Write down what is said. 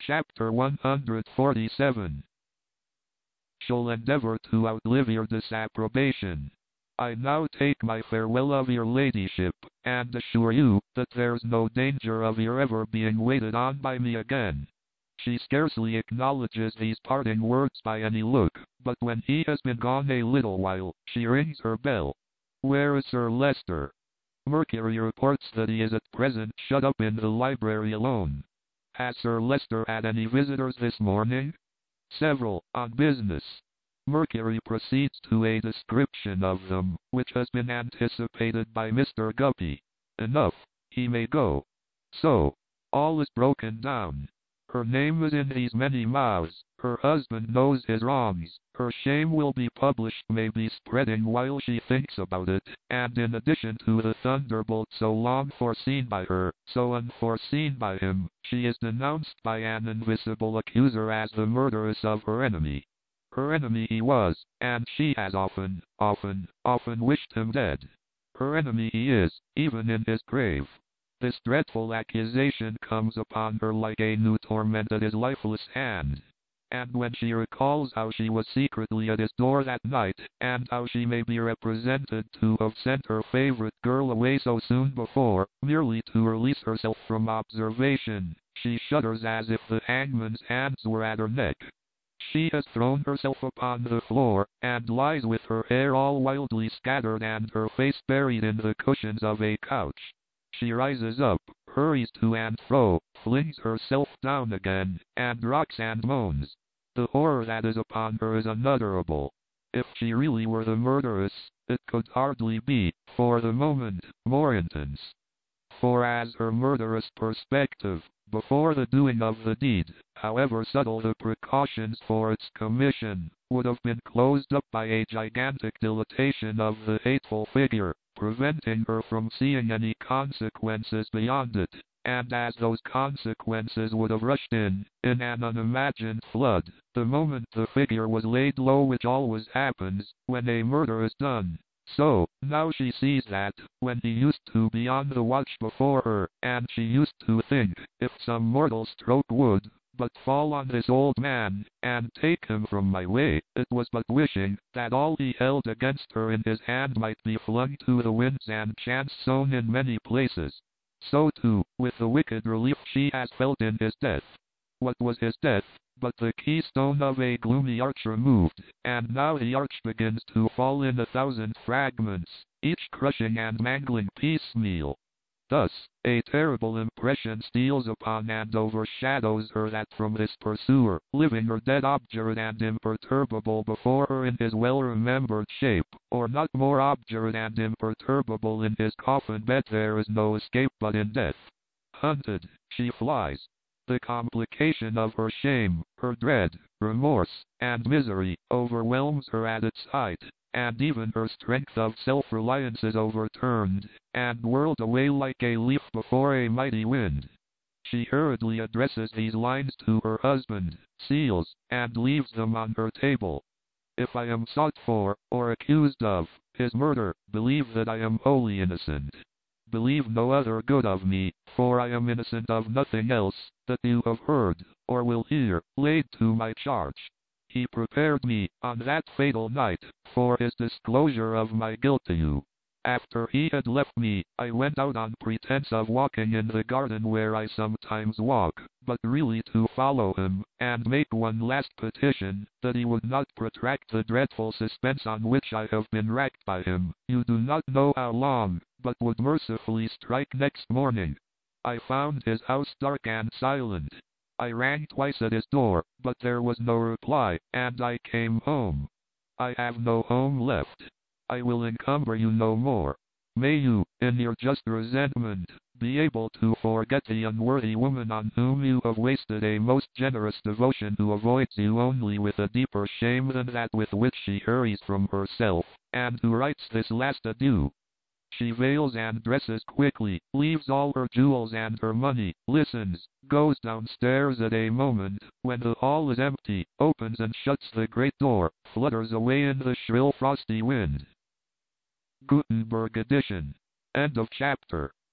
Chapter 147. Shall endeavour to outlive your disapprobation. I now take my farewell of your ladyship, and assure you, that there's no danger of your ever being waited on by me again. She scarcely acknowledges these parting words by any look, but when he has been gone a little while, she rings her bell. Where is Sir Leicester? Mercury reports that he is at present shut up in the library alone. Has Sir Leicester had any visitors this morning? Several, on business. Mercury proceeds to a description of them, which has been anticipated by Mr. Guppy. Enough, he may go. So, all is broken down. Her name is in these many mouths, her husband knows his wrongs, her shame will be published, may be spreading while she thinks about it, and in addition to the thunderbolt so long foreseen by her, so unforeseen by him, she is denounced by an invisible accuser as the murderess of her enemy. Her enemy he was, and she has often wished him dead. Her enemy he is, even in his grave. This dreadful accusation comes upon her like a new torment at his lifeless hand. And when she recalls how she was secretly at his door that night, and how she may be represented to have sent her favorite girl away so soon before, merely to release herself from observation, she shudders as if the hangman's hands were at her neck. She has thrown herself upon the floor, and lies with her hair all wildly scattered and her face buried in the cushions of a couch. She rises up, hurries to and fro, flings herself down again, and rocks and moans. The horror that is upon her is unutterable. If she really were the murderess, it could hardly be, for the moment, more intense. For as her murderous perspective, before the doing of the deed, however subtle the precautions for its commission, would have been closed up by a gigantic dilatation of the hateful figure, preventing her from seeing any consequences beyond it, and as those consequences would have rushed in an unimagined flood, the moment the figure was laid low, which always happens when a murder is done. So, now she sees that, when he used to be on the watch before her, and she used to think, if some mortal stroke would but fall on this old man, and take him from my way, it was but wishing that all he held against her in his hand might be flung to the winds and chance sown in many places. So too, with the wicked relief she has felt in his death. What was his death, but the keystone of a gloomy arch removed, and now the arch begins to fall in 1,000 fragments, each crushing and mangling piecemeal. Thus, a terrible impression steals upon and overshadows her that from this pursuer, living or dead, obdurate and imperturbable before her in his well-remembered shape, or not more obdurate and imperturbable in his coffin bed, there is no escape but in death. Hunted, she flies. The complication of her shame, her dread, remorse, and misery, overwhelms her at its height, and even her strength of self-reliance is overturned, and whirled away like a leaf before a mighty wind. She hurriedly addresses these lines to her husband, seals, and leaves them on her table. If I am sought for, or accused of, his murder, believe that I am wholly innocent. Believe no other good of me, for I am innocent of nothing else that you have heard, or will hear, laid to my charge. He prepared me, on that fatal night, for his disclosure of my guilt to you. After he had left me, I went out on pretense of walking in the garden where I sometimes walk, but really to follow him, and make one last petition, that he would not protract the dreadful suspense on which I have been racked by him, you do not know how long, but would mercifully strike next morning. I found his house dark and silent. I rang twice at his door, but there was no reply, and I came home. I have no home left. I will encumber you no more. May you, in your just resentment, be able to forget the unworthy woman on whom you have wasted a most generous devotion, who avoids you only with a deeper shame than that with which she hurries from herself, and who writes this last adieu. She veils and dresses quickly, leaves all her jewels and her money, listens, goes downstairs at a moment when the hall is empty, opens and shuts the great door, flutters away in the shrill frosty wind. Gutenberg edition. End of chapter.